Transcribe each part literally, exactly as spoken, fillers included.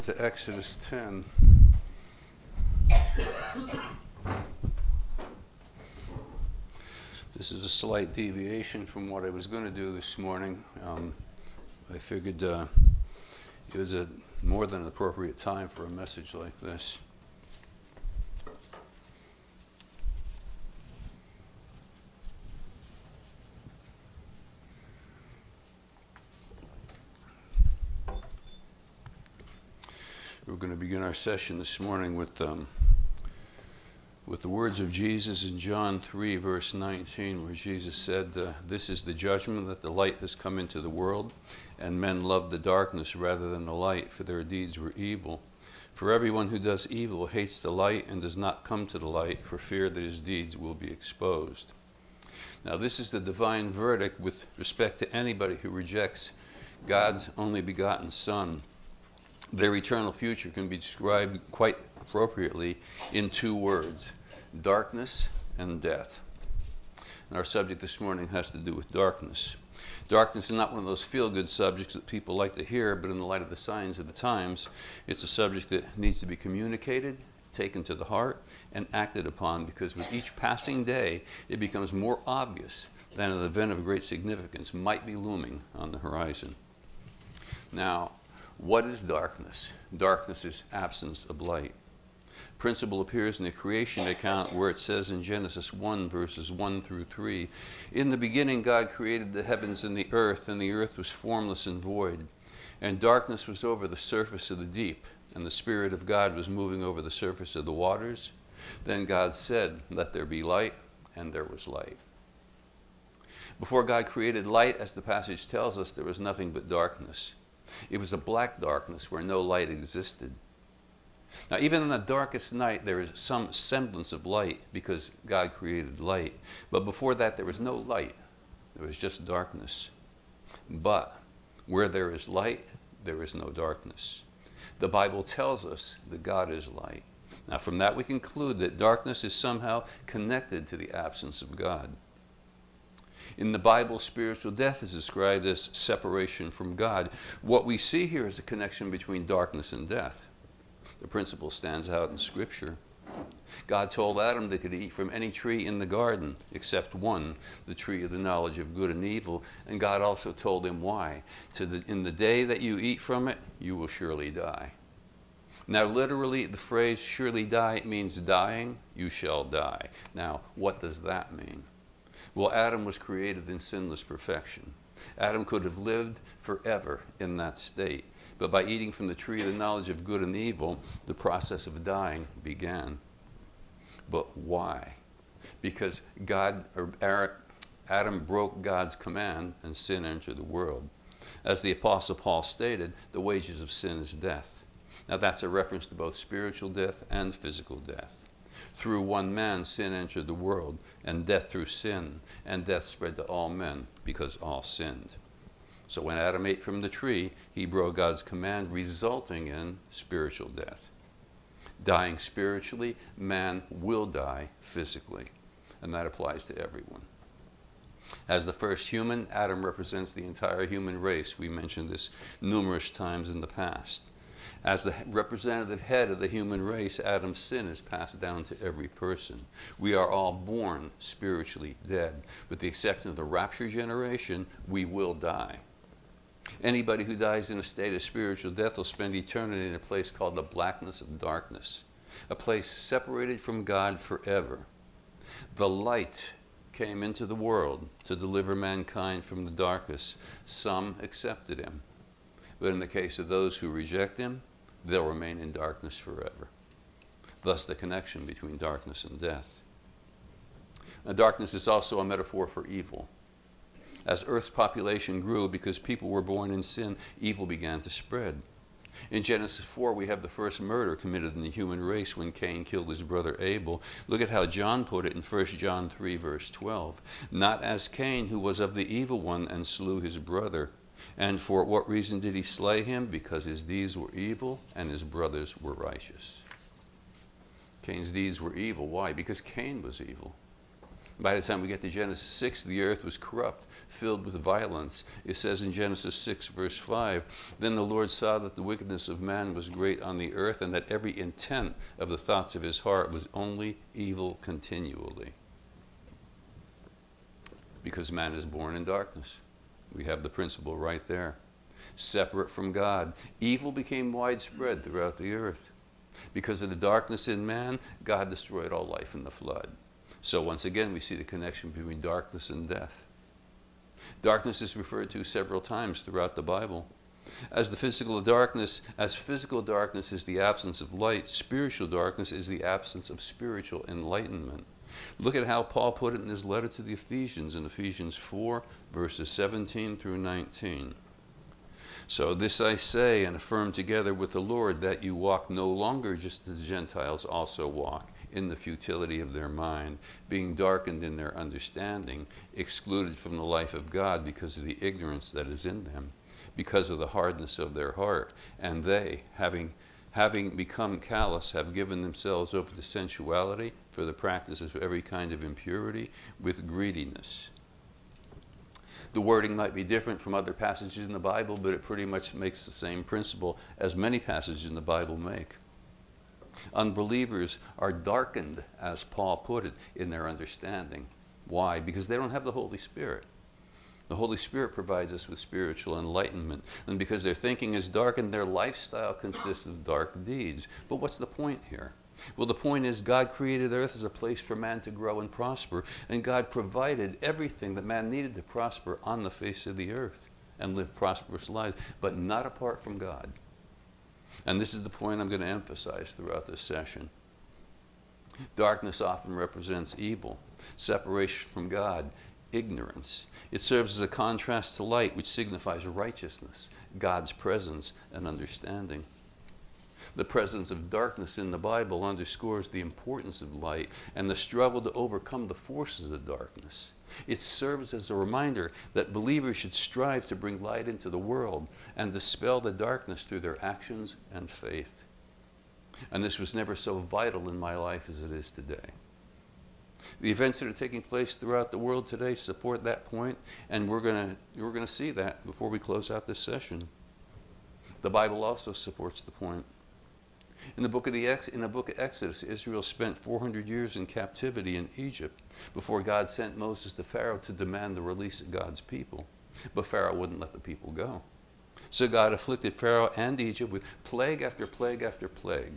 To Exodus ten. This is a slight deviation from what I was going to do this morning. Um, I figured uh, it was a more than an appropriate time for a message like this. We're going to begin our session this morning with um, with the words of Jesus in John three, verse nineteen, where Jesus said, uh, "This is the judgment, that the light has come into the world, and men loved the darkness rather than the light, for their deeds were evil. For everyone who does evil hates the light and does not come to the light, for fear that his deeds will be exposed." Now, this is the divine verdict with respect to anybody who rejects God's only begotten Son. Their eternal future can be described quite appropriately in two words: darkness and death. And our subject this morning has to do with darkness. Darkness is not one of those feel-good subjects that people like to hear, but in the light of the signs of the times, it's a subject that needs to be communicated, taken to the heart, and acted upon, because with each passing day, it becomes more obvious that an event of great significance might be looming on the horizon. Now, what is darkness? Darkness is absence of light. Principle appears in the creation account, where it says in Genesis one, verses one through three, "In the beginning God created the heavens and the earth, and the earth was formless and void, and darkness was over the surface of the deep, and the Spirit of God was moving over the surface of the waters. Then God said, 'Let there be light,' and there was light." Before God created light, as the passage tells us, there was nothing but darkness. It was a black darkness where no light existed. Now, even in the darkest night, there is some semblance of light, because God created light. But before that, there was no light. There was just darkness. But where there is light, there is no darkness. The Bible tells us that God is light. Now, from that, we conclude that darkness is somehow connected to the absence of God. In the Bible, spiritual death is described as separation from God. What we see here is a connection between darkness and death. The principle stands out in Scripture. God told Adam they could eat from any tree in the garden except one, the tree of the knowledge of good and evil. And God also told him why. To the, in the day that you eat from it, you will surely die. Now, literally, the phrase "surely die" means dying, you shall die. Now, what does that mean? Well, Adam was created in sinless perfection. Adam could have lived forever in that state. But by eating from the tree of the knowledge of good and evil, the process of dying began. But why? Because God, or Adam broke God's command, and sin entered the world. As the Apostle Paul stated, the wages of sin is death. Now, that's a reference to both spiritual death and physical death. Through one man, sin entered the world, and death through sin, and death spread to all men, because all sinned. So when Adam ate from the tree, he broke God's command, resulting in spiritual death. Dying spiritually, man will die physically, and that applies to everyone. As the first human, Adam represents the entire human race. We mentioned this numerous times in the past. As the representative head of the human race, Adam's sin is passed down to every person. We are all born spiritually dead. With the exception of the rapture generation, we will die. Anybody who dies in a state of spiritual death will spend eternity in a place called the blackness of darkness, a place separated from God forever. The light came into the world to deliver mankind from the darkness. Some accepted him. But in the case of those who reject him, they'll remain in darkness forever. Thus, the connection between darkness and death. Now, darkness is also a metaphor for evil. As Earth's population grew, because people were born in sin, evil began to spread. In Genesis four, we have the first murder committed in the human race when Cain killed his brother Abel. Look at how John put it in First John three, verse twelve. "Not as Cain, who was of the evil one and slew his brother. And for what reason did he slay him? Because his deeds were evil and his brothers were righteous." Cain's deeds were evil. Why? Because Cain was evil. By the time we get to Genesis six, the earth was corrupt, filled with violence. It says in Genesis six, verse five, "Then the Lord saw that the wickedness of man was great on the earth, and that every intent of the thoughts of his heart was only evil continually." Because man is born in darkness. We have the principle right there. Separate from God, evil became widespread throughout the earth. Because of the darkness in man, God destroyed all life in the flood. So once again, we see the connection between darkness and death. Darkness is referred to several times throughout the Bible. As the physical darkness, as physical darkness is the absence of light, spiritual darkness is the absence of spiritual enlightenment. Look at how Paul put it in his letter to the Ephesians in Ephesians four, verses seventeen through nineteen. "So this I say and affirm together with the Lord, that you walk no longer just as the Gentiles also walk, in the futility of their mind, being darkened in their understanding, excluded from the life of God because of the ignorance that is in them, because of the hardness of their heart. And they, having having become callous, have given themselves over to sensuality, for the practice of every kind of impurity, with greediness." The wording might be different from other passages in the Bible, but it pretty much makes the same principle as many passages in the Bible make. Unbelievers are darkened, as Paul put it, in their understanding. Why? Because they don't have the Holy Spirit. The Holy Spirit provides us with spiritual enlightenment. And because their thinking is darkened, their lifestyle consists of dark deeds. But what's the point here? Well, the point is God created earth as a place for man to grow and prosper, and God provided everything that man needed to prosper on the face of the earth and live prosperous lives, but not apart from God. And this is the point I'm going to emphasize throughout this session. Darkness often represents evil, separation from God, ignorance. It serves as a contrast to light, which signifies righteousness, God's presence, and understanding. The presence of darkness in the Bible underscores the importance of light and the struggle to overcome the forces of darkness. It serves as a reminder that believers should strive to bring light into the world and dispel the darkness through their actions and faith. And this was never so vital in my life as it is today. The events that are taking place throughout the world today support that point, and we're going to we're going to see that before we close out this session. The Bible also supports the point. In the book of the Ex, in the book of Exodus, Israel spent four hundred years in captivity in Egypt before God sent Moses to Pharaoh to demand the release of God's people. But Pharaoh wouldn't let the people go. So God afflicted Pharaoh and Egypt with plague after plague after plague,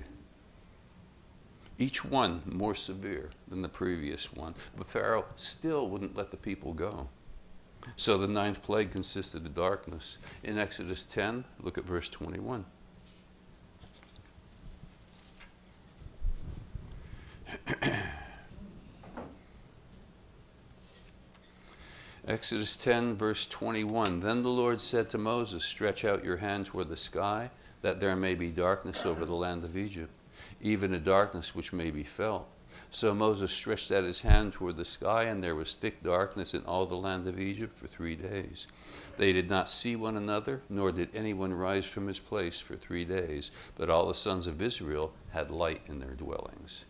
each one more severe than the previous one. But Pharaoh still wouldn't let the people go. So the ninth plague consisted of darkness. In Exodus ten, look at verse twenty-one. Exodus ten, verse twenty-one. "Then the Lord said to Moses, stretch out your hand toward the sky, that there may be darkness over the land of Egypt, even a darkness which may be felt. So Moses stretched out his hand toward the sky, and there was thick darkness in all the land of Egypt for three days. They did not see one another, nor did anyone rise from his place for three days. But all the sons of Israel had light in their dwellings."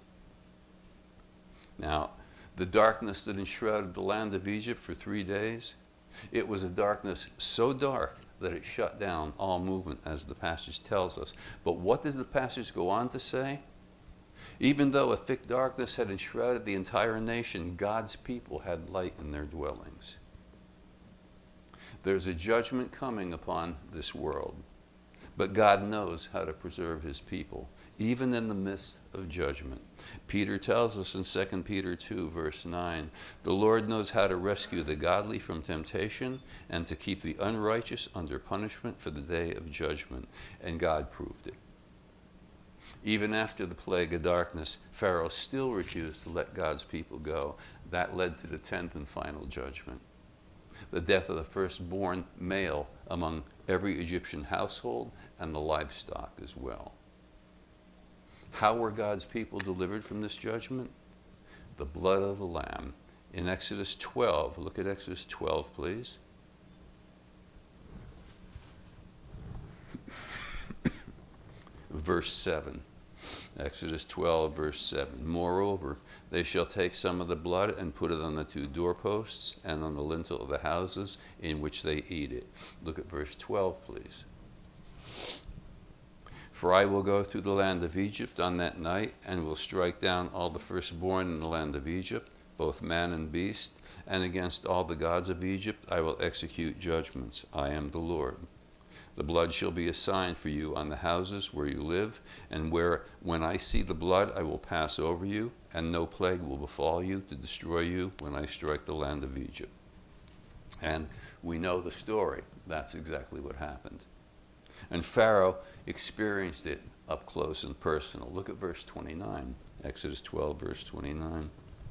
Now, the darkness that enshrouded the land of Egypt for three days, it was a darkness so dark that it shut down all movement, as the passage tells us. But what does the passage go on to say? Even though a thick darkness had enshrouded the entire nation, God's people had light in their dwellings. There's a judgment coming upon this world, but God knows how to preserve his people, even in the midst of judgment. Peter tells us in Second Peter two, verse nine, "The Lord knows how to rescue the godly from temptation and to keep the unrighteous under punishment for the day of judgment." And God proved it. Even after the plague of darkness, Pharaoh still refused to let God's people go. That led to the tenth and final judgment, the death of the firstborn male among every Egyptian household and the livestock as well. How were God's people delivered from this judgment? The blood of the Lamb. In Exodus twelve, look at Exodus twelve, please. Verse seven. Exodus twelve, verse seven. Moreover, they shall take some of the blood and put it on the two doorposts and on the lintel of the houses in which they eat it. Look at verse twelve, please. For I will go through the land of Egypt on that night, and will strike down all the firstborn in the land of Egypt, both man and beast, and against all the gods of Egypt I will execute judgments. I am the Lord. The blood shall be a sign for you on the houses where you live, and where, when I see the blood, I will pass over you, and no plague will befall you to destroy you when I strike the land of Egypt. And we know the story. That's exactly what happened. And Pharaoh experienced it up close and personal. Look at verse twenty-nine, Exodus twelve, verse twenty-nine.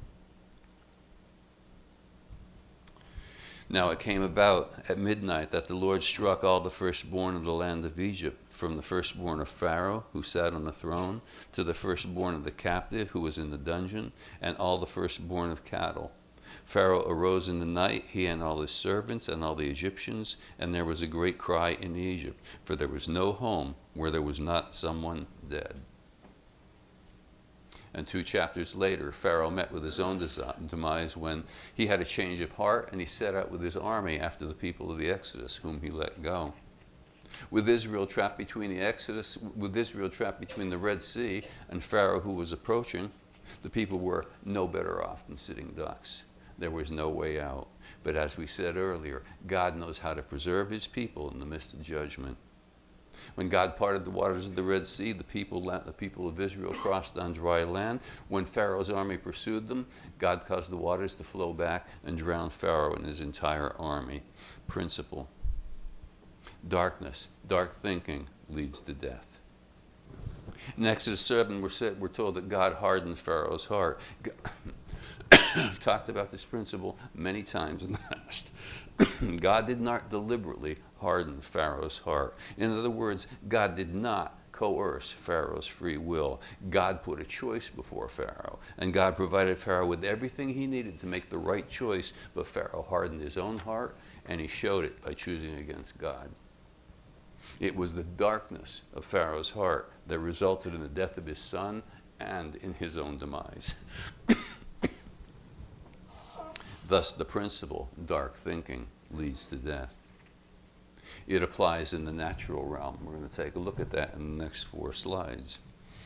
Now it came about at midnight that the Lord struck all the firstborn of the land of Egypt, from the firstborn of Pharaoh, who sat on the throne, to the firstborn of the captive, who was in the dungeon, and all the firstborn of cattle. Pharaoh arose in the night, he and all his servants and all the Egyptians, and there was a great cry in Egypt, for there was no home where there was not someone dead. And two chapters later, Pharaoh met with his own demise when he had a change of heart, and he set out with his army after the people of the Exodus, whom he let go. With Israel trapped between the Exodus, with Israel trapped between the Red Sea and Pharaoh who was approaching, the people were no better off than sitting ducks. There was no way out. But as we said earlier, God knows how to preserve his people in the midst of judgment. When God parted the waters of the Red Sea, the people, the people of Israel crossed on dry land. When Pharaoh's army pursued them, God caused the waters to flow back and drown Pharaoh and his entire army. Principle. Darkness, dark thinking leads to death. In Exodus seven, we're, said, we're told that God hardened Pharaoh's heart. I've talked about this principle many times in the past. God did not deliberately harden Pharaoh's heart. In other words, God did not coerce Pharaoh's free will. God put a choice before Pharaoh, and God provided Pharaoh with everything he needed to make the right choice, but Pharaoh hardened his own heart, and he showed it by choosing against God. It was the darkness of Pharaoh's heart that resulted in the death of his son and in his own demise. Thus, the principle, dark thinking, leads to death. It applies in the natural realm. We're going to take a look at that in the next four slides.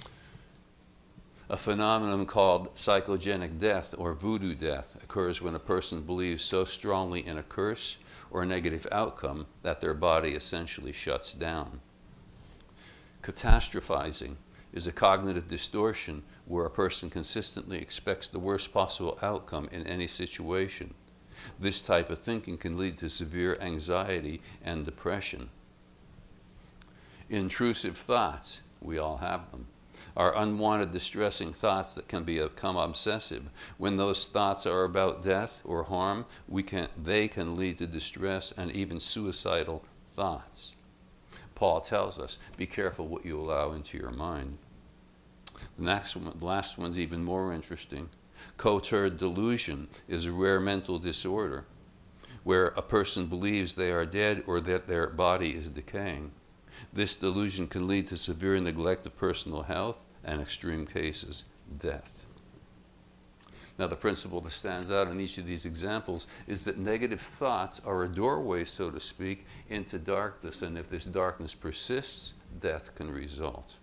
A phenomenon called psychogenic death or voodoo death occurs when a person believes so strongly in a curse or a negative outcome that their body essentially shuts down. Catastrophizing is a cognitive distortion where a person consistently expects the worst possible outcome in any situation. This type of thinking can lead to severe anxiety and depression. Intrusive thoughts, we all have them, are unwanted, distressing thoughts that can become obsessive. When those thoughts are about death or harm, we can, they can lead to distress and even suicidal thoughts. Paul tells us, be careful what you allow into your mind. The next one, the last one's even more interesting. Cotard delusion is a rare mental disorder where a person believes they are dead or that their body is decaying. This delusion can lead to severe neglect of personal health and, extreme cases, death. Now, the principle that stands out in each of these examples is that negative thoughts are a doorway, so to speak, into darkness, and if this darkness persists, death can result.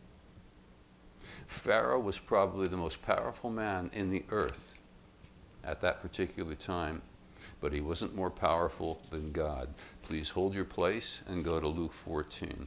Pharaoh was probably the most powerful man in the earth at that particular time, but he wasn't more powerful than God. Please hold your place and go to Luke fourteen.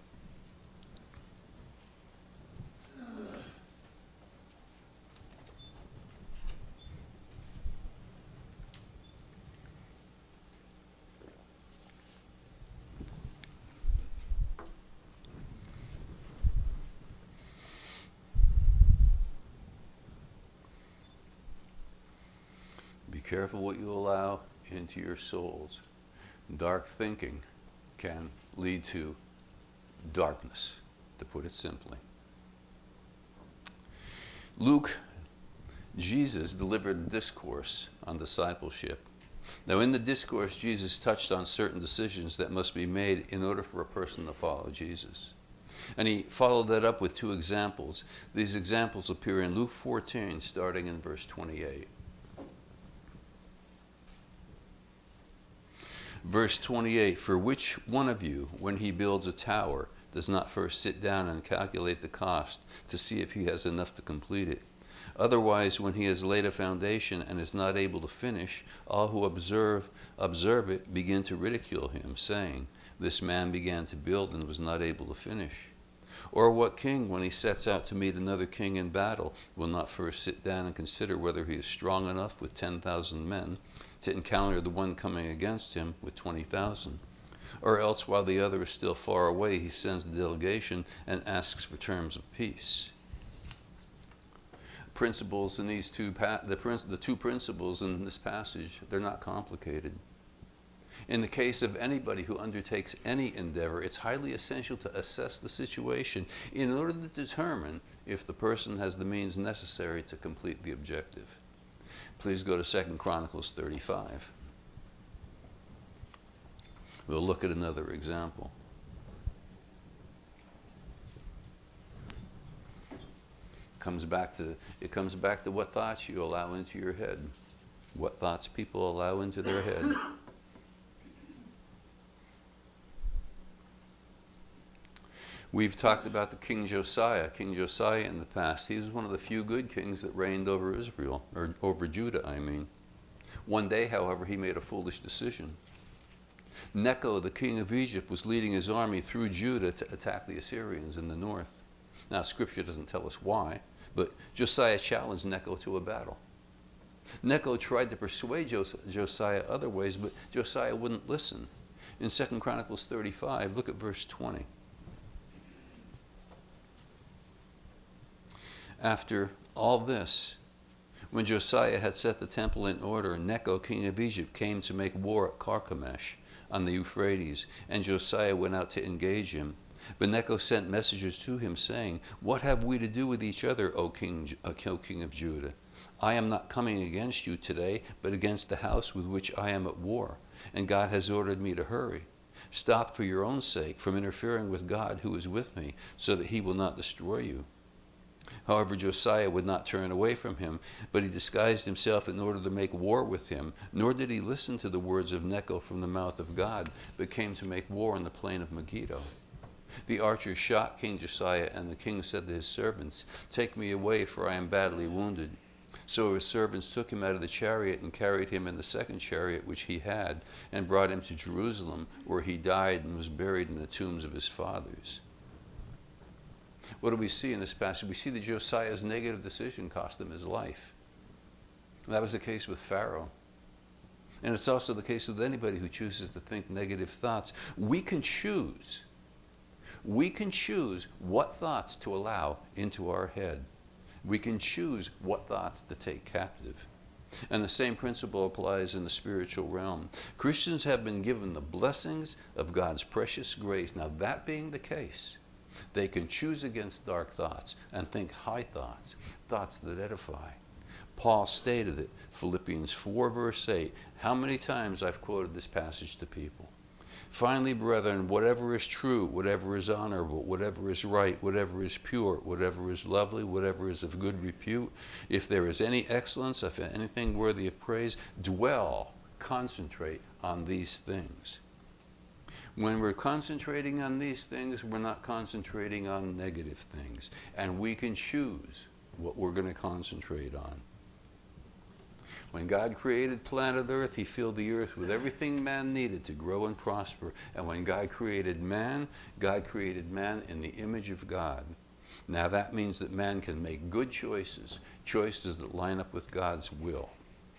Be careful what you allow into your souls. Dark thinking can lead to darkness, to put it simply. Luke, Jesus delivered a discourse on discipleship. Now, in the discourse, Jesus touched on certain decisions that must be made in order for a person to follow Jesus. And he followed that up with two examples. These examples appear in Luke fourteen, starting in verse twenty-eight. Verse twenty-eight, for which one of you, when he builds a tower, does not first sit down and calculate the cost to see if he has enough to complete it? Otherwise, when he has laid a foundation and is not able to finish, all who observe observe it begin to ridicule him, saying, this man began to build and was not able to finish. Or what king, when he sets out to meet another king in battle, will not first sit down and consider whether he is strong enough with ten thousand men to encounter the one coming against him with twenty thousand? Or else, while the other is still far away, he sends the delegation and asks for terms of peace. Principles in these two, the, the two principles in this passage, they're not complicated. In the case of anybody who undertakes any endeavor, it's highly essential to assess the situation in order to determine if the person has the means necessary to complete the objective. Please go to Second Chronicles thirty-five. We'll look at another example. Comes back to, it comes back to what thoughts you allow into your head, what thoughts people allow into their head. We've talked about the King Josiah. King Josiah in the past, he was one of the few good kings that reigned over Israel, or over Judah, I mean. One day, however, he made a foolish decision. Necho, the king of Egypt, was leading his army through Judah to attack the Assyrians in the north. Now, Scripture doesn't tell us why, but Josiah challenged Necho to a battle. Necho tried to persuade Jos- Josiah other ways, but Josiah wouldn't listen. In Second Chronicles thirty-five, look at verse twenty. After all this, when Josiah had set the temple in order, Necho, king of Egypt, came to make war at Carchemish on the Euphrates, and Josiah went out to engage him. But Necho sent messengers to him, saying, what have we to do with each other, O king, O king of Judah? I am not coming against you today, but against the house with which I am at war, and God has ordered me to hurry. Stop for your own sake from interfering with God who is with me, so that he will not destroy you. However, Josiah would not turn away from him, but he disguised himself in order to make war with him, nor did he listen to the words of Necho from the mouth of God, but came to make war in the plain of Megiddo. The archers shot King Josiah, and the king said to his servants, take me away, for I am badly wounded. So his servants took him out of the chariot and carried him in the second chariot which he had, and brought him to Jerusalem, where he died and was buried in the tombs of his fathers. What do we see in this passage? We see that Josiah's negative decision cost him his life. And that was the case with Pharaoh. And it's also the case with anybody who chooses to think negative thoughts. We can choose. We can choose what thoughts to allow into our head. We can choose what thoughts to take captive. And the same principle applies in the spiritual realm. Christians have been given the blessings of God's precious grace. Now, that being the case, they can choose against dark thoughts and think high thoughts, thoughts that edify. Paul stated it, Philippians four, verse eight. How many times I've quoted this passage to people. Finally, brethren, whatever is true, whatever is honorable, whatever is right, whatever is pure, whatever is lovely, whatever is of good repute, if there is any excellence, if anything worthy of praise, dwell, concentrate on these things. When we're concentrating on these things, we're not concentrating on negative things. And we can choose what we're going to concentrate on. When God created planet Earth, he filled the earth with everything man needed to grow and prosper. And when God created man, God created man in the image of God. Now that means that man can make good choices, choices that line up with God's will.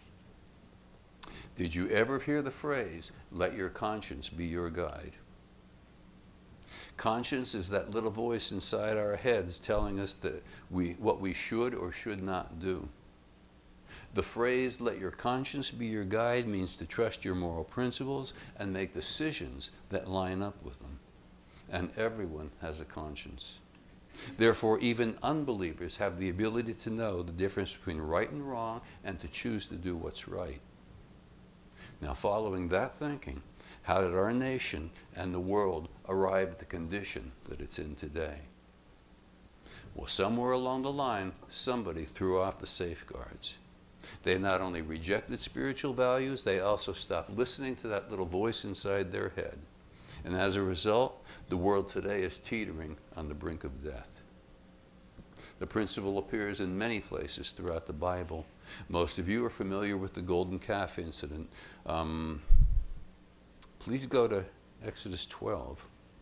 Did you ever hear the phrase, let your conscience be your guide? Conscience is that little voice inside our heads telling us that we, what we should or should not do. The phrase, let your conscience be your guide, means to trust your moral principles and make decisions that line up with them. And everyone has a conscience. Therefore, even unbelievers have the ability to know the difference between right and wrong and to choose to do what's right. Now, following that thinking, How did our nation and the world arrive at the condition that it's in today? Well, somewhere along the line, somebody threw off the safeguards. They not only rejected spiritual values, they also stopped listening to that little voice inside their head. And as a result, the world today is teetering on the brink of death. The principle appears in many places throughout the Bible. Most of you are familiar with the golden calf incident. Um, please go to Exodus twelve.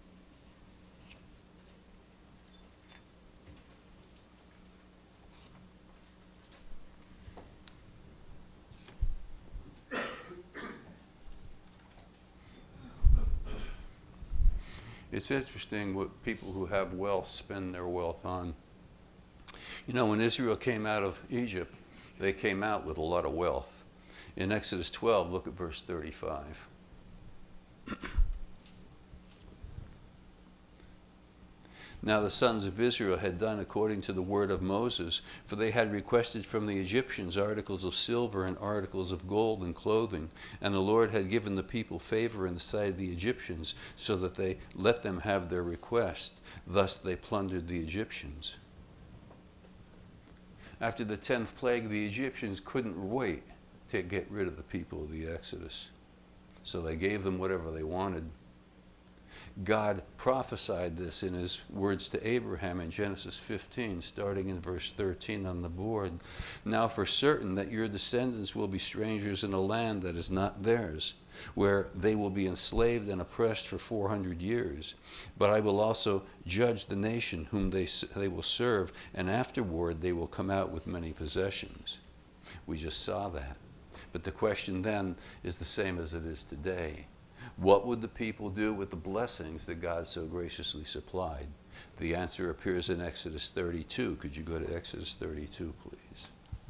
It's interesting what people who have wealth spend their wealth on. You know, when Israel came out of Egypt, they came out with a lot of wealth. In Exodus twelve, look at verse thirty-five. Now the sons of Israel had done according to the word of Moses, for they had requested from the Egyptians articles of silver and articles of gold and clothing. And the Lord had given the people favor in the sight of the Egyptians, so that they let them have their request. Thus they plundered the Egyptians. After the tenth plague, the Egyptians couldn't wait to get rid of the people of the Exodus. So they gave them whatever they wanted. God prophesied this in his words to Abraham in Genesis fifteen, starting in verse thirteen on the board. Now for certain that your descendants will be strangers in a land that is not theirs, where they will be enslaved and oppressed for four hundred years. But I will also judge the nation whom they, they will serve, and afterward they will come out with many possessions. We just saw that. But the question then is the same as it is today. What would the people do with the blessings that God so graciously supplied? The answer appears in Exodus thirty-two. Could you go to Exodus thirty-two, please?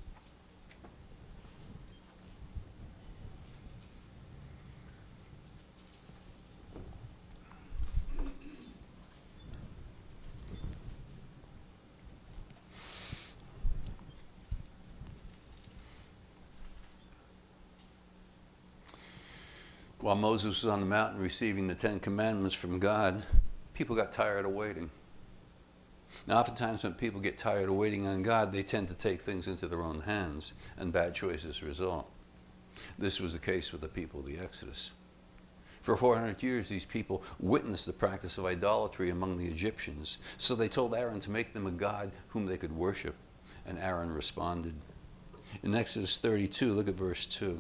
While Moses was on the mountain receiving the Ten Commandments from God, people got tired of waiting. Now, oftentimes when people get tired of waiting on God, they tend to take things into their own hands, and bad choices result. This was the case with the people of the Exodus. For four hundred years, these people witnessed the practice of idolatry among the Egyptians, so they told Aaron to make them a god whom they could worship, and Aaron responded. In Exodus thirty-two, look at verse two.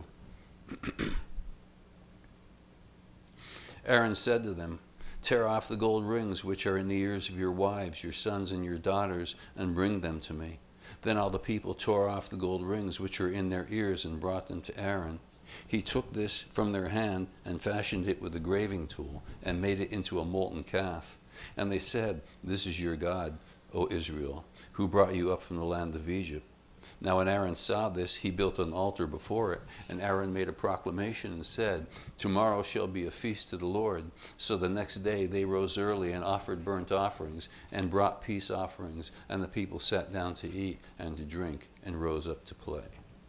Aaron said to them, tear off the gold rings which are in the ears of your wives, your sons, and your daughters, and bring them to me. Then all the people tore off the gold rings which were in their ears and brought them to Aaron. He took this from their hand and fashioned it with a graving tool and made it into a molten calf. And they said, this is your God, O Israel, who brought you up from the land of Egypt. Now when Aaron saw this, he built an altar before it, and Aaron made a proclamation and said, tomorrow shall be a feast to the Lord. So the next day they rose early and offered burnt offerings and brought peace offerings, and the people sat down to eat and to drink and rose up to play.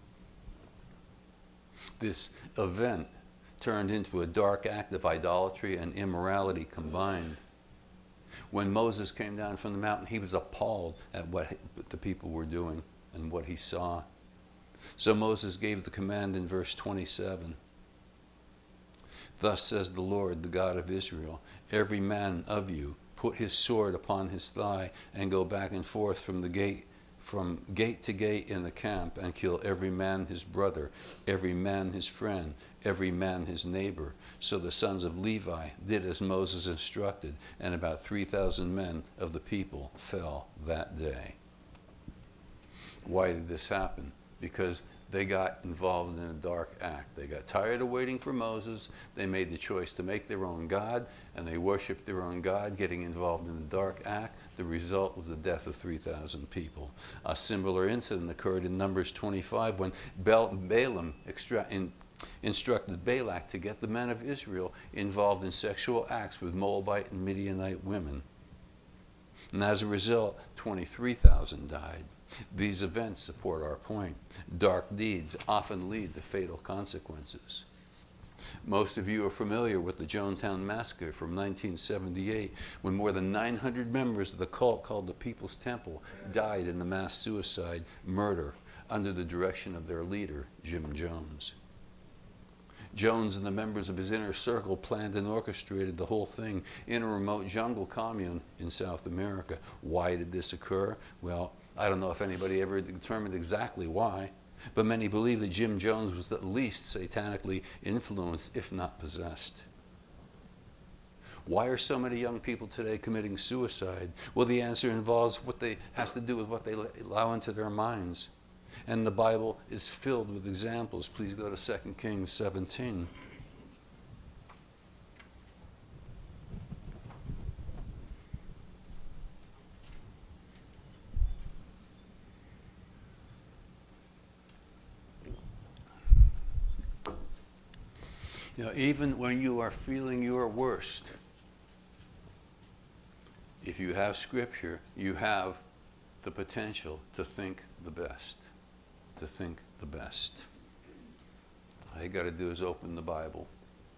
This event turned into a dark act of idolatry and immorality combined. When Moses came down from the mountain, he was appalled at what the people were doing and what he saw. So Moses gave the command in verse twenty-seven. Thus says the Lord, the God of Israel, every man of you put his sword upon his thigh and go back and forth from the gate, from gate to gate in the camp, and kill every man his brother, every man his friend, every man his neighbor. So the sons of Levi did as Moses instructed, and about three thousand men of the people fell that day. Why did this happen? Because they got involved in a dark act. They got tired of waiting for Moses. They made the choice to make their own God, and they worshiped their own God, getting involved in a dark act. The result was the death of three thousand people. A similar incident occurred in Numbers twenty-five when Balaam in, instructed Balak to get the men of Israel involved in sexual acts with Moabite and Midianite women. And as a result, twenty-three thousand died. These events support our point. Dark deeds often lead to fatal consequences. Most of you are familiar with the Jonestown Massacre from nineteen seventy-eight, when more than nine hundred members of the cult called the People's Temple died in a mass suicide murder under the direction of their leader, Jim Jones. Jones and the members of his inner circle planned and orchestrated the whole thing in a remote jungle commune in South America. Why did this occur? Well, I don't know if anybody ever determined exactly why, but many believe that Jim Jones was at least satanically influenced, if not possessed. Why are so many young people today committing suicide? Well, the answer involves what they has to do with what they allow into their minds. And the Bible is filled with examples. Please go to Second Kings seventeen. You know, even when you are feeling your worst, if you have Scripture, you have the potential to think the best. To think the best. All you got to do is open the Bible.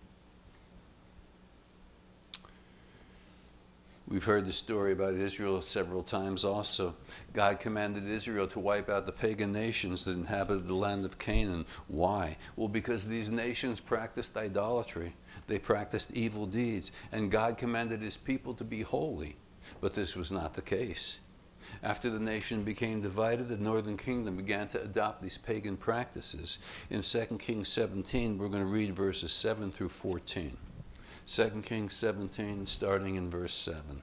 We've heard the story about Israel several times also. God commanded Israel to wipe out the pagan nations that inhabited the land of Canaan. Why? Well, because these nations practiced idolatry. They practiced evil deeds. And God commanded his people to be holy. But this was not the case. After the nation became divided, the northern kingdom began to adopt these pagan practices. In Second Kings seventeen, we're going to read verses seven through fourteen. Second Kings seventeen, starting in verse seven.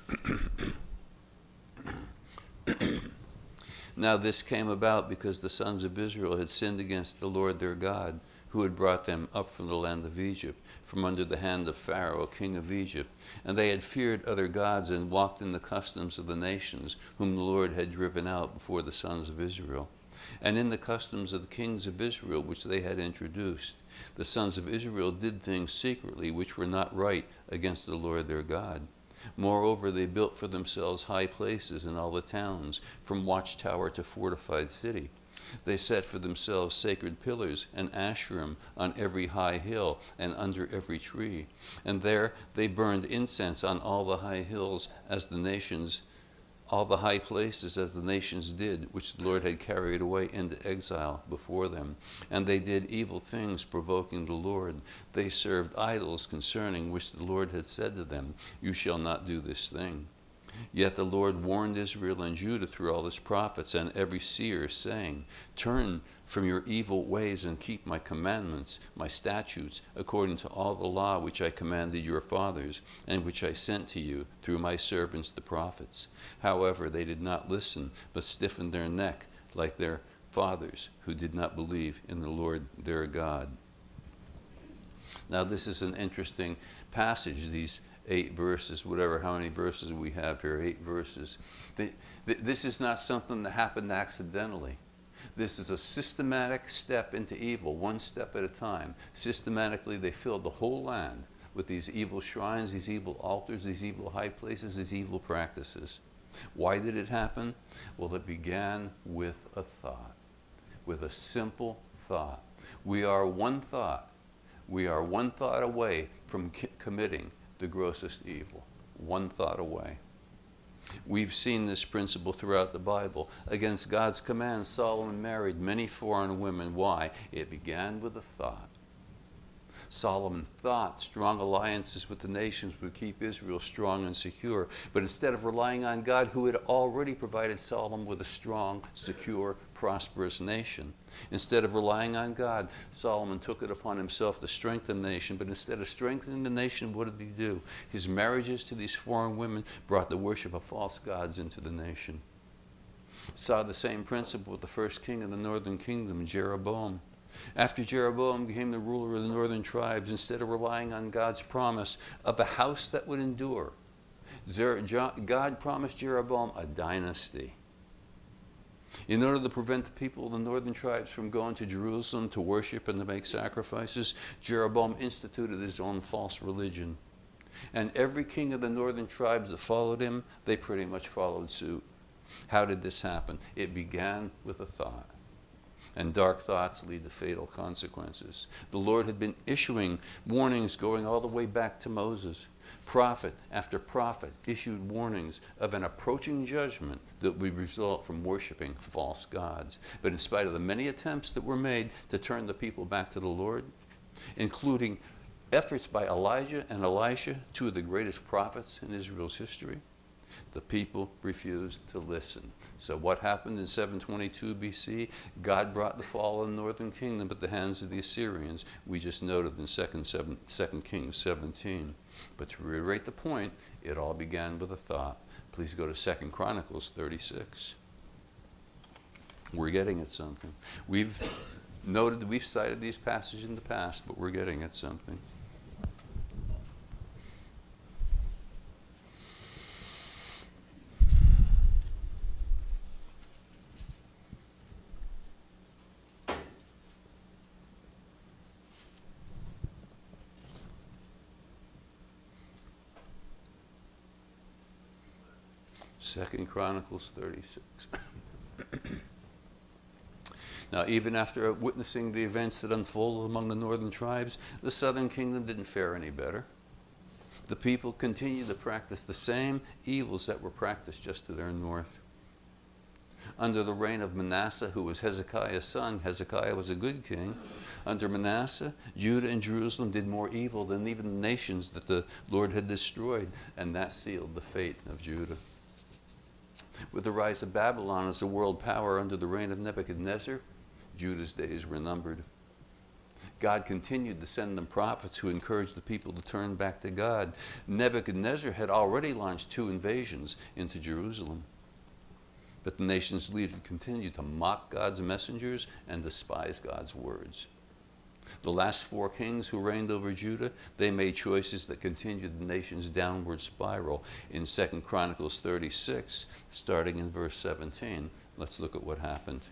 Now this came about because the sons of Israel had sinned against the Lord their God, who had brought them up from the land of Egypt, from under the hand of Pharaoh, king of Egypt. And they had feared other gods and walked in the customs of the nations, whom the Lord had driven out before the sons of Israel. And in the customs of the kings of Israel, which they had introduced, the sons of Israel did things secretly which were not right against the Lord their God. Moreover, they built for themselves high places in all the towns, from watchtower to fortified city. They set for themselves sacred pillars and Asherim on every high hill and under every tree. And there they burned incense on all the high hills as the nations, all the high places as the nations did, which the Lord had carried away into exile before them. And they did evil things, provoking the Lord. They served idols concerning which the Lord had said to them, "You shall not do this thing." Yet the Lord warned Israel and Judah through all his prophets and every seer, saying, "Turn from your evil ways and keep my commandments, my statutes, according to all the law which I commanded your fathers, and which I sent to you through my servants the prophets." However, they did not listen, but stiffened their neck like their fathers, who did not believe in the Lord their God. Now this is an interesting passage, these eight verses, whatever, how many verses we have here, eight verses. They, th this is not something that happened accidentally. This is a systematic step into evil, one step at a time. Systematically, they filled the whole land with these evil shrines, these evil altars, these evil high places, these evil practices. Why did it happen? Well, it began with a thought, with a simple thought. We are one thought. We are one thought away from committing the grossest evil. One thought away. We've seen this principle throughout the Bible. Against God's command, Solomon married many foreign women. Why? It began with a thought. Solomon thought strong alliances with the nations would keep Israel strong and secure. But instead of relying on God, who had already provided Solomon with a strong, secure, prosperous nation, instead of relying on God, Solomon took it upon himself to strengthen the nation. But instead of strengthening the nation, what did he do? His marriages to these foreign women brought the worship of false gods into the nation. Saw the same principle with the first king of the northern kingdom, Jeroboam. After Jeroboam became the ruler of the northern tribes, instead of relying on God's promise of a house that would endure, God promised Jeroboam a dynasty. In order to prevent the people of the northern tribes from going to Jerusalem to worship and to make sacrifices, Jeroboam instituted his own false religion. And every king of the northern tribes that followed him, they pretty much followed suit. How did this happen? It began with a thought. And dark thoughts lead to fatal consequences. The Lord had been issuing warnings going all the way back to Moses. Prophet after prophet issued warnings of an approaching judgment that would result from worshiping false gods. But in spite of the many attempts that were made to turn the people back to the Lord, including efforts by Elijah and Elisha, two of the greatest prophets in Israel's history, the people refused to listen. So what happened in seven twenty-two B C? God brought the fall of the northern kingdom at the hands of the Assyrians. We just noted in Second Kings seventeen. But to reiterate the point, it all began with a thought. Please go to Second Chronicles thirty-six. We're getting at something. We've noted that we've cited these passages in the past, but we're getting at something. Second Chronicles thirty-six. Now, even after witnessing the events that unfolded among the northern tribes, the southern kingdom didn't fare any better. The people continued to practice the same evils that were practiced just to their north. Under the reign of Manasseh, who was Hezekiah's son, Hezekiah was a good king. Under Manasseh, Judah and Jerusalem did more evil than even the nations that the Lord had destroyed, and that sealed the fate of Judah. With the rise of Babylon as a world power under the reign of Nebuchadnezzar, Judah's days were numbered. God continued to send them prophets who encouraged the people to turn back to God. Nebuchadnezzar had already launched two invasions into Jerusalem. But the nation's leader continued to mock God's messengers and despise God's words. The last four kings who reigned over Judah, they made choices that continued the nation's downward spiral. In Second Chronicles thirty-six, starting in verse seventeen, let's look at what happened.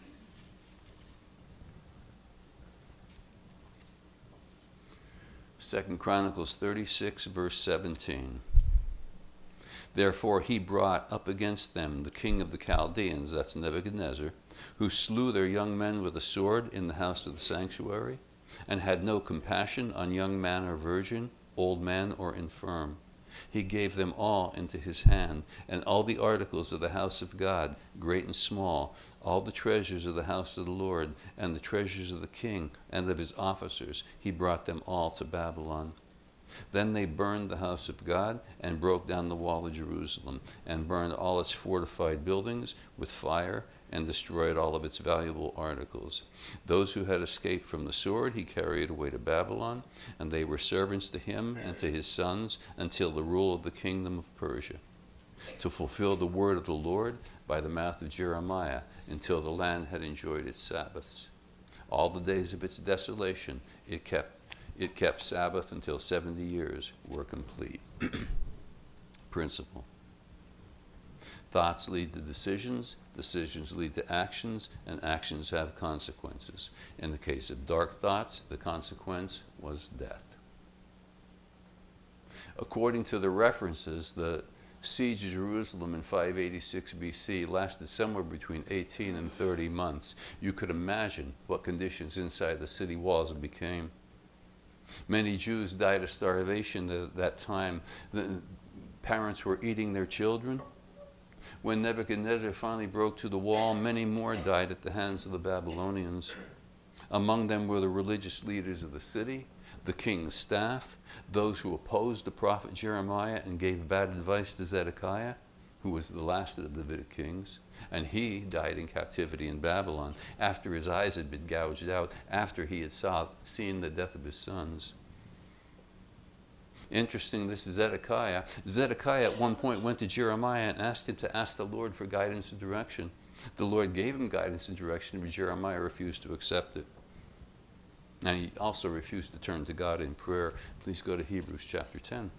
Second Chronicles thirty-six, verse seventeen. Therefore he brought up against them the king of the Chaldeans, that's Nebuchadnezzar, who slew their young men with a sword in the house of the sanctuary, and had no compassion on young man or virgin, old man or infirm. He gave them all into his hand, and all the articles of the house of God, great and small, all the treasures of the house of the Lord, and the treasures of the king and of his officers, he brought them all to Babylon. Then they burned the house of God and broke down the wall of Jerusalem, and burned all its fortified buildings with fire, and destroyed all of its valuable articles. Those who had escaped from the sword he carried away to Babylon, and they were servants to him and to his sons until the rule of the kingdom of Persia, to fulfill the word of the Lord by the mouth of Jeremiah, until the land had enjoyed its Sabbaths. All the days of its desolation it kept it kept Sabbath until seventy years were complete. Principle. Thoughts lead to decisions, decisions lead to actions, and actions have consequences. In the case of dark thoughts, the consequence was death. According to the references, the siege of Jerusalem in five eighty-six B C lasted somewhere between eighteen and thirty months. You could imagine what conditions inside the city walls became. Many Jews died of starvation at that time. The parents were eating their children. When Nebuchadnezzar finally broke through the wall, many more died at the hands of the Babylonians. Among them were the religious leaders of the city, the king's staff, those who opposed the prophet Jeremiah and gave bad advice to Zedekiah, who was the last of the Davidic kings. And he died in captivity in Babylon after his eyes had been gouged out, after he had saw, seen the death of his sons. Interesting, this is Zedekiah. Zedekiah at one point went to Jeremiah and asked him to ask the Lord for guidance and direction. The Lord gave him guidance and direction, but Jeremiah refused to accept it. And he also refused to turn to God in prayer. Please go to Hebrews chapter ten.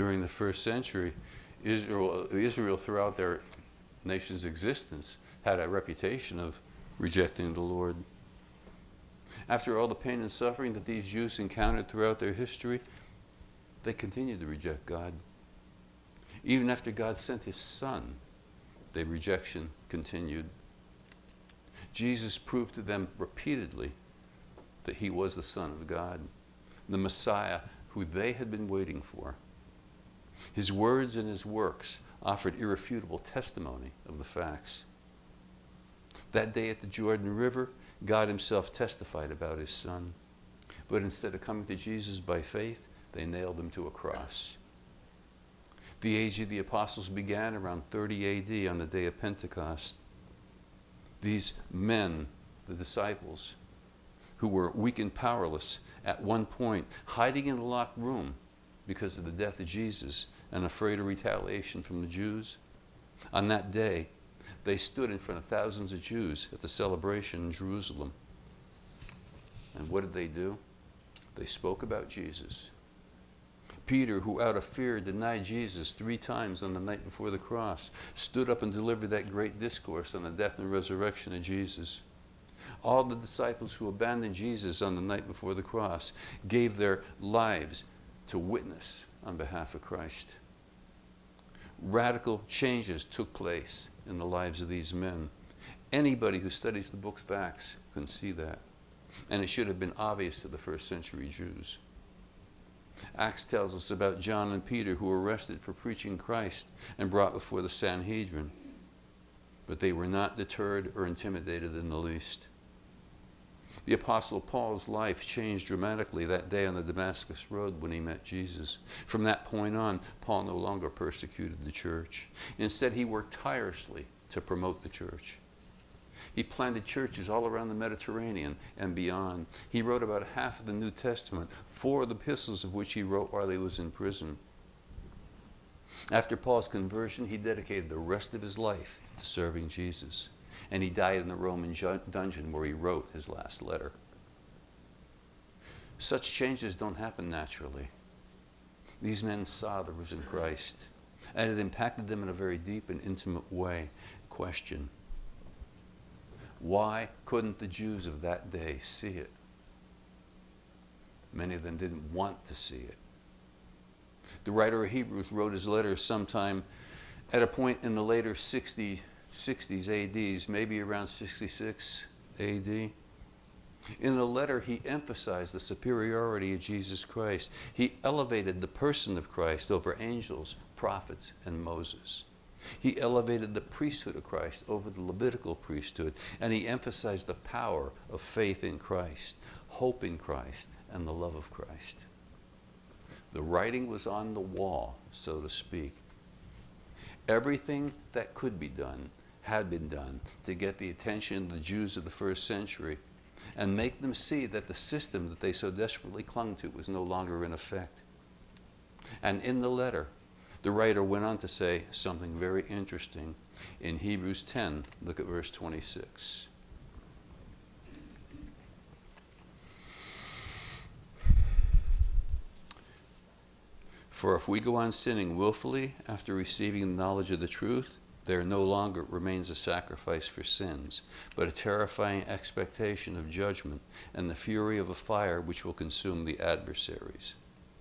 During the first century, Israel, Israel throughout their nation's existence had a reputation of rejecting the Lord. After all the pain and suffering that these Jews encountered throughout their history, they continued to reject God. Even after God sent his Son, their rejection continued. Jesus proved to them repeatedly that he was the Son of God, the Messiah who they had been waiting for. His words and his works offered irrefutable testimony of the facts. That day at the Jordan River, God himself testified about his Son. But instead of coming to Jesus by faith, they nailed him to a cross. The age of the apostles began around thirty A D on the day of Pentecost. These men, the disciples, who were weak and powerless at one point, hiding in a locked room because of the death of Jesus and afraid of retaliation from the Jews, on that day, they stood in front of thousands of Jews at the celebration in Jerusalem. And what did they do? They spoke about Jesus. Peter, who out of fear denied Jesus three times on the night before the cross, stood up and delivered that great discourse on the death and resurrection of Jesus. All the disciples who abandoned Jesus on the night before the cross gave their lives to witness on behalf of Christ. Radical changes took place in the lives of these men. Anybody who studies the book of Acts can see that. And it should have been obvious to the first century Jews. Acts tells us about John and Peter who were arrested for preaching Christ and brought before the Sanhedrin. But they were not deterred or intimidated in the least. The Apostle Paul's life changed dramatically that day on the Damascus Road when he met Jesus. From that point on, Paul no longer persecuted the church. Instead, he worked tirelessly to promote the church. He planted churches all around the Mediterranean and beyond. He wrote about half of the New Testament, four of the epistles of which he wrote while he was in prison. After Paul's conversion, he dedicated the rest of his life to serving Jesus. And he died in the Roman dungeon where he wrote his last letter. Such changes don't happen naturally. These men saw the risen Christ, and it impacted them in a very deep and intimate way. Question: why couldn't the Jews of that day see it? Many of them didn't want to see it. The writer of Hebrews wrote his letter sometime at a point in the later sixties A Ds, maybe around sixty-six A D. In the letter, he emphasized the superiority of Jesus Christ. He elevated the person of Christ over angels, prophets, and Moses. He elevated the priesthood of Christ over the Levitical priesthood, and he emphasized the power of faith in Christ, hope in Christ, and the love of Christ. The writing was on the wall, so to speak. Everything that could be done had been done to get the attention of the Jews of the first century and make them see that the system that they so desperately clung to was no longer in effect. And in the letter, the writer went on to say something very interesting. In Hebrews ten, look at verse twenty-six. For if we go on sinning willfully after receiving the knowledge of the truth, there no longer remains a sacrifice for sins, but a terrifying expectation of judgment and the fury of a fire which will consume the adversaries.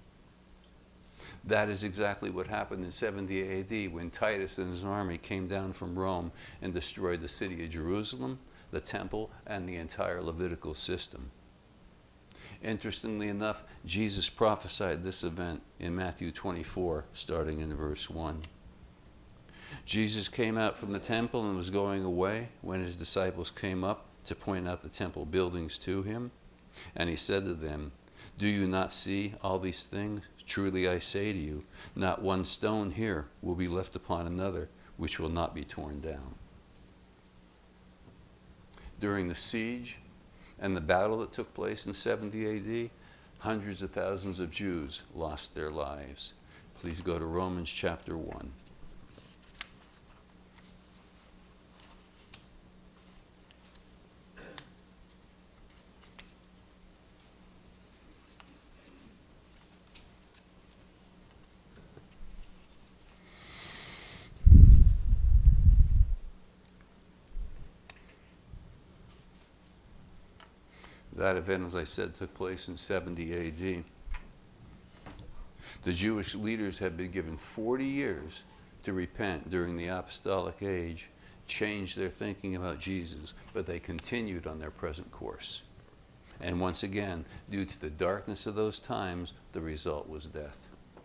That is exactly what happened in seventy A D when Titus and his army came down from Rome and destroyed the city of Jerusalem, the temple, and the entire Levitical system. Interestingly enough, Jesus prophesied this event in Matthew twenty-four, starting in verse one. Jesus came out from the temple and was going away when his disciples came up to point out the temple buildings to him. And he said to them, "Do you not see all these things? Truly I say to you, not one stone here will be left upon another which will not be torn down." During the siege and the battle that took place in seventy A D, hundreds of thousands of Jews lost their lives. Please go to Romans chapter one. That event, as I said, took place in seventy A D. The Jewish leaders had been given forty years to repent during the apostolic age, change their thinking about Jesus, but they continued on their present course. And once again, due to the darkness of those times, the result was death.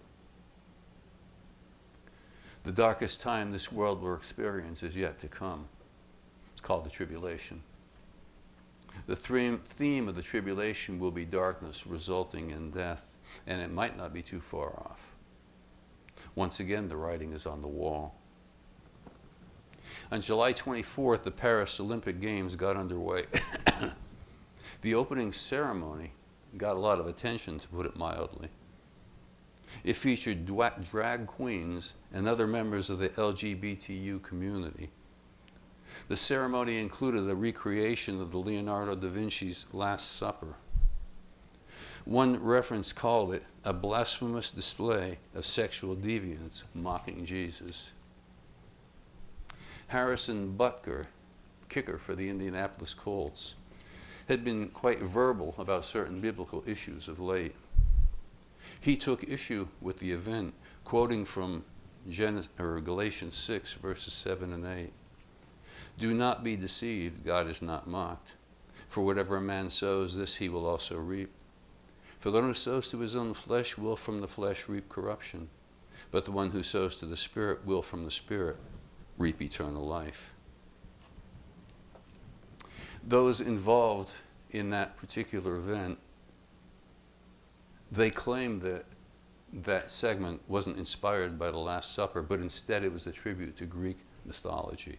The darkest time this world will experience is yet to come. It's called the tribulation. The theme of the tribulation will be darkness resulting in death, and it might not be too far off. Once again, the writing is on the wall. On July twenty-fourth, the Paris Olympic Games got underway. The opening ceremony got a lot of attention, to put it mildly. It featured drag queens and other members of the L G B T Q community. The ceremony included a recreation of the Leonardo da Vinci's Last Supper. One reference called it a blasphemous display of sexual deviance, mocking Jesus. Harrison Butker, kicker for the Indianapolis Colts, had been quite verbal about certain biblical issues of late. He took issue with the event, quoting from Genesis, or Galatians six, verses seven and eight. Do not be deceived, God is not mocked. For whatever a man sows, this he will also reap. For the one who sows to his own flesh will from the flesh reap corruption, but the one who sows to the Spirit will from the Spirit reap eternal life. Those involved in that particular event, they claimed that that segment wasn't inspired by the Last Supper, but instead it was a tribute to Greek mythology.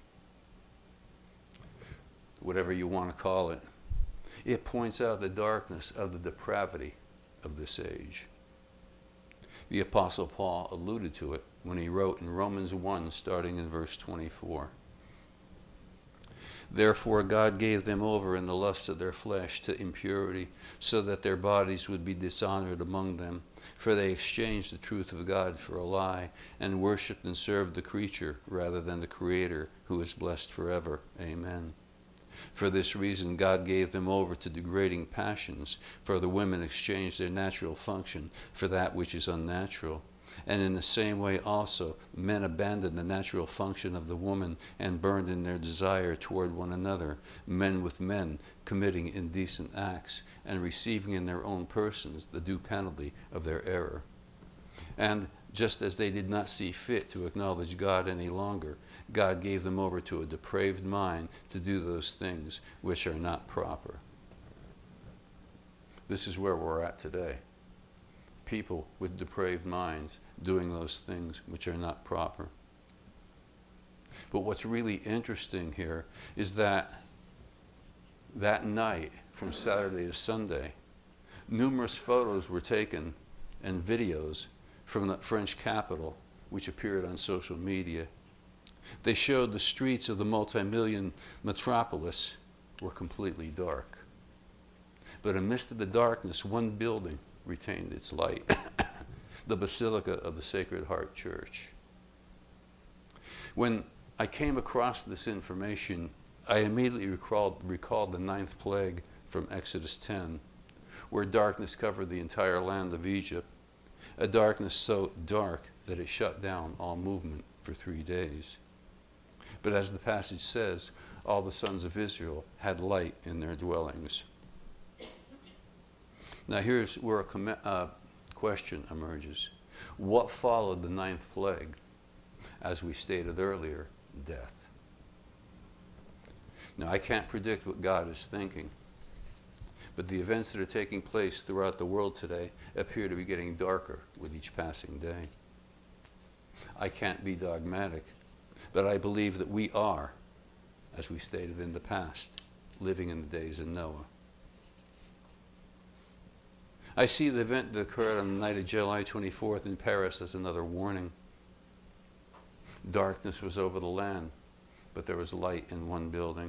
Whatever you want to call it. It points out the darkness of the depravity of this age. The Apostle Paul alluded to it when he wrote in Romans one, starting in verse twenty-four. Therefore God gave them over in the lust of their flesh to impurity, so that their bodies would be dishonored among them. For they exchanged the truth of God for a lie, and worshipped and served the creature rather than the Creator, who is blessed forever. Amen. For this reason God gave them over to degrading passions, for the women exchanged their natural function for that which is unnatural. And in the same way also men abandoned the natural function of the woman and burned in their desire toward one another, men with men, committing indecent acts and receiving in their own persons the due penalty of their error. And just as they did not see fit to acknowledge God any longer, God gave them over to a depraved mind to do those things which are not proper. This is where we're at today. People with depraved minds doing those things which are not proper. But what's really interesting here is that that night, from Saturday to Sunday, numerous photos were taken and videos from the French capital, which appeared on social media. They showed the streets of the multi-million metropolis were completely dark. But amidst the darkness, one building retained its light, the Basilica of the Sacred Heart Church. When I came across this information, I immediately recalled, recalled the ninth plague from Exodus ten, where darkness covered the entire land of Egypt, a darkness so dark that it shut down all movement for three days. But as the passage says, all the sons of Israel had light in their dwellings. Now here's where a com- uh, question emerges. What followed the ninth plague? As we stated earlier, death. Now I can't predict what God is thinking, but the events that are taking place throughout the world today appear to be getting darker with each passing day. I can't be dogmatic, but I believe that we are, as we stated in the past, living in the days of Noah. I see the event that occurred on the night of July twenty-fourth in Paris as another warning. Darkness was over the land, but there was light in one building.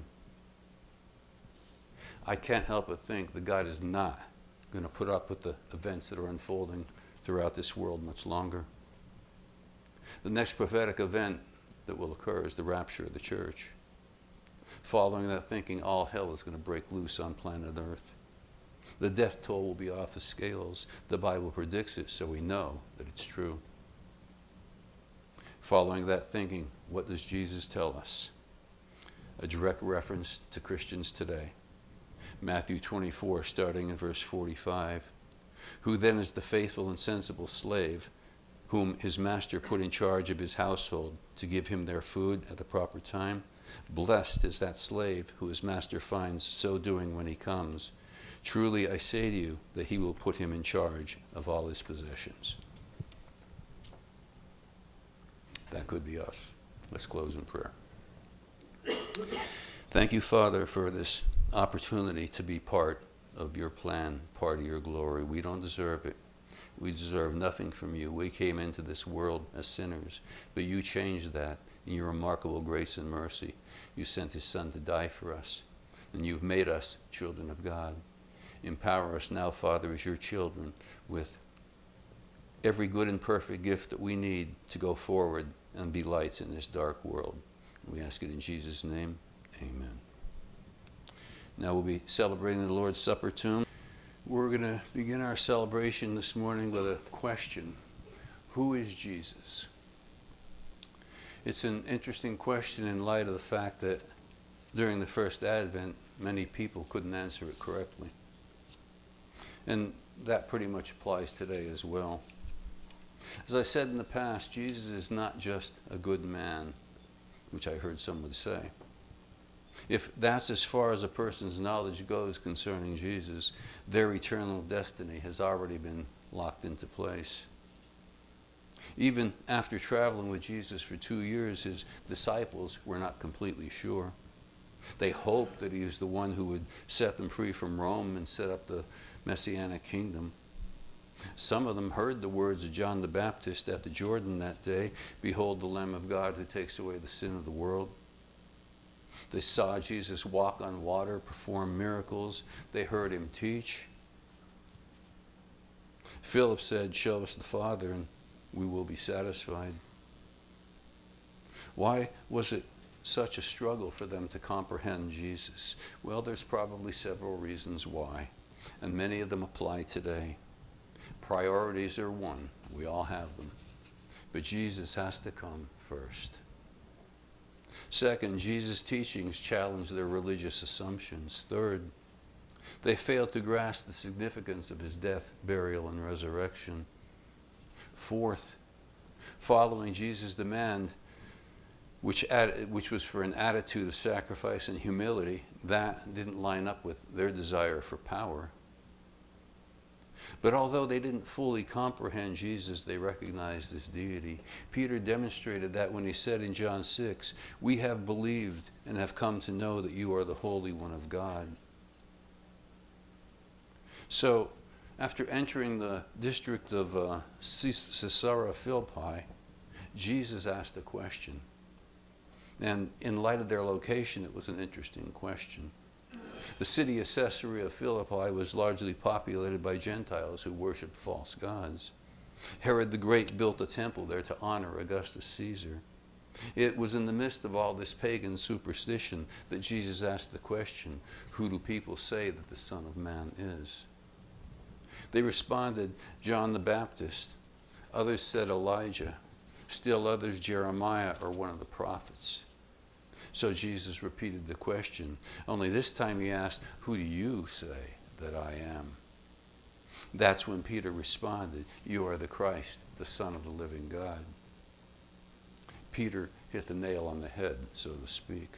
I can't help but think that God is not going to put up with the events that are unfolding throughout this world much longer. The next prophetic event that will occur is the rapture of the church. Following that thinking, all hell is going to break loose on planet Earth. The death toll will be off the scales. The Bible predicts it, so we know that it's true. Following that thinking, what does Jesus tell us? A direct reference to Christians today. Matthew twenty-four, starting in verse forty-five. Who then is the faithful and sensible slave, whom his master put in charge of his household to give him their food at the proper time? Blessed is that slave who his master finds so doing when he comes. Truly I say to you that he will put him in charge of all his possessions. That could be us. Let's close in prayer. Thank you, Father, for this opportunity to be part of your plan, part of your glory. We don't deserve it. We deserve nothing from you. We came into this world as sinners, but you changed that in your remarkable grace and mercy. You sent his Son to die for us, and you've made us children of God. Empower us now, Father, as your children, with every good and perfect gift that we need to go forward and be lights in this dark world. We ask it in Jesus' name. Amen. Now we'll be celebrating the Lord's Supper tomb. We're going to begin our celebration this morning with a question. Who is Jesus? It's an interesting question in light of the fact that during the first Advent, many people couldn't answer it correctly. And that pretty much applies today as well. As I said in the past, Jesus is not just a good man, which I heard some would say. If that's as far as a person's knowledge goes concerning Jesus, their eternal destiny has already been locked into place. Even after traveling with Jesus for two years, his disciples were not completely sure. They hoped that he was the one who would set them free from Rome and set up the Messianic kingdom. Some of them heard the words of John the Baptist at the Jordan that day, "Behold the Lamb of God who takes away the sin of the world." They saw Jesus walk on water, perform miracles. They heard him teach. Philip said, "Show us the Father and we will be satisfied." Why was it such a struggle for them to comprehend Jesus? Well, there's probably several reasons why, and many of them apply today. Priorities are one. We all have them. But Jesus has to come first. Second, Jesus' teachings challenge their religious assumptions. Third, they failed to grasp the significance of his death, burial, and resurrection. Fourth, following Jesus' demand, which, ad, which was for an attitude of sacrifice and humility, that didn't line up with their desire for power. But although they didn't fully comprehend Jesus, they recognized his deity. Peter demonstrated that when he said in John six, "We have believed and have come to know that you are the Holy One of God." So, after entering the district of uh, Caesarea Philippi, Jesus asked a question. And in light of their location, it was an interesting question. The city of Caesarea Philippi was largely populated by Gentiles who worshiped false gods. Herod the Great built a temple there to honor Augustus Caesar. It was in the midst of all this pagan superstition that Jesus asked the question, "Who do people say that the Son of Man is?" They responded, "John the Baptist." Others said Elijah. Still others, Jeremiah or one of the prophets. So Jesus repeated the question, only this time he asked, "Who do you say that I am?" That's when Peter responded, "You are the Christ, the Son of the living God." Peter hit the nail on the head, so to speak.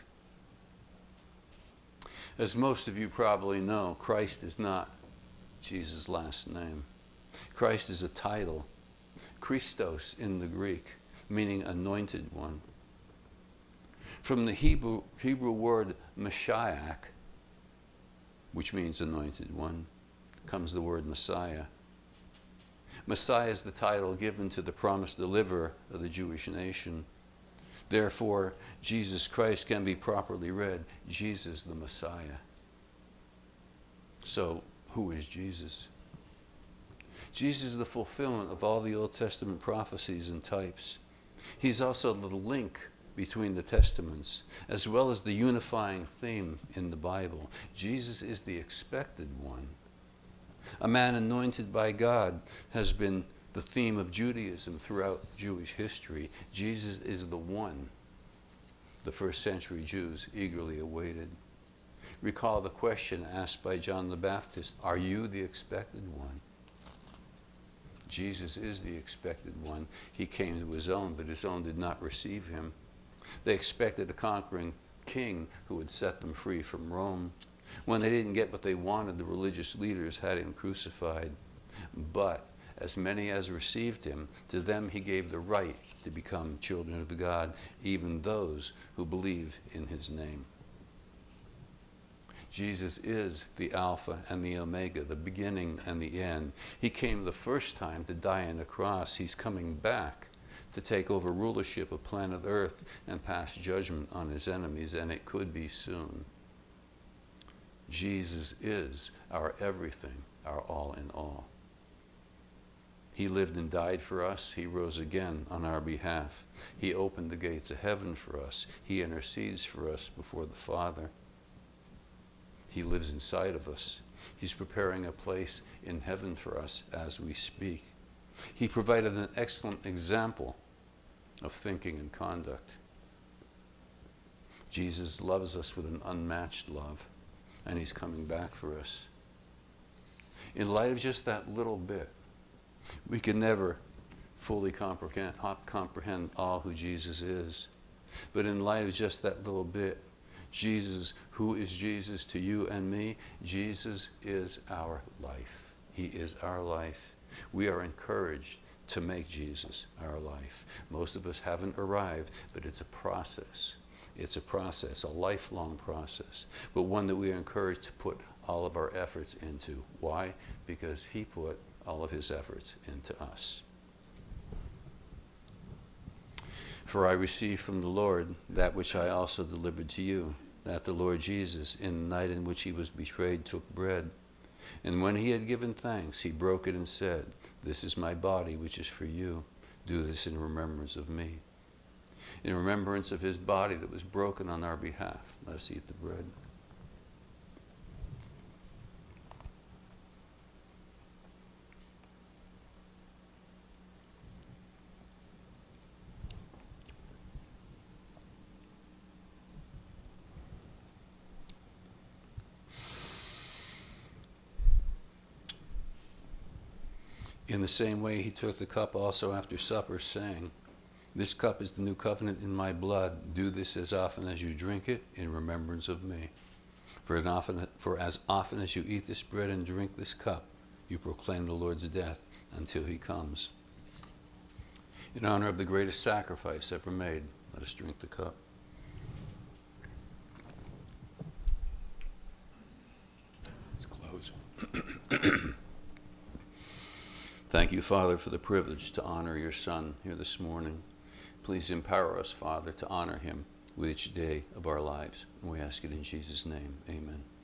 As most of you probably know, Christ is not Jesus' last name. Christ is a title, Christos in the Greek, meaning anointed one. From the Hebrew, Hebrew word Mashiach, which means anointed one, comes the word Messiah. Messiah is the title given to the promised deliverer of the Jewish nation. Therefore, Jesus Christ can be properly read, Jesus the Messiah. So, who is Jesus? Jesus is the fulfillment of all the Old Testament prophecies and types. He's also the link between the Testaments, as well as the unifying theme in the Bible. Jesus is the expected one, A man anointed by God has been the theme of Judaism throughout Jewish history. Jesus is the one the first century Jews eagerly awaited. Recall the question asked by John the Baptist, "Are you the expected one?" Jesus is the expected one. He came to his own, but his own did not receive him. They expected a conquering king who would set them free from Rome. When they didn't get what they wanted, the religious leaders had him crucified. But as many as received him, to them he gave the right to become children of God, even those who believe in his name. Jesus is the Alpha and the Omega, the beginning and the end. He came the first time to die on the cross. He's coming back to take over rulership of planet Earth and pass judgment on his enemies, and it could be soon. Jesus is our everything, our all in all. He lived and died for us. He rose again on our behalf. He opened the gates of heaven for us. He intercedes for us before the Father. He lives inside of us. He's preparing a place in heaven for us as we speak. He provided an excellent example of thinking and conduct. Jesus loves us with an unmatched love, and he's coming back for us. In light of just that little bit, we can never fully comprehend, comprehend all who Jesus is. But in light of just that little bit, Jesus, who is Jesus to you and me? Jesus is our life. He is our life. We are encouraged to make Jesus our life. Most of us haven't arrived, but it's a process. It's a process, a lifelong process, but one that we are encouraged to put all of our efforts into. Why? Because he put all of his efforts into us. For I received from the Lord that which I also delivered to you, that the Lord Jesus, in the night in which he was betrayed, took bread. And when he had given thanks, he broke it and said, "This is my body, which is for you. Do this in remembrance of me." In remembrance of his body that was broken on our behalf, let us eat the bread. In the same way, he took the cup also after supper, saying, "This cup is the new covenant in my blood. Do this as often as you drink it in remembrance of me. For as often, for as often as you eat this bread and drink this cup, you proclaim the Lord's death until he comes." In honor of the greatest sacrifice ever made, let us drink the cup. Let's close. Thank you, Father, for the privilege to honor your Son here this morning. Please empower us, Father, to honor him with each day of our lives. And we ask it in Jesus' name. Amen.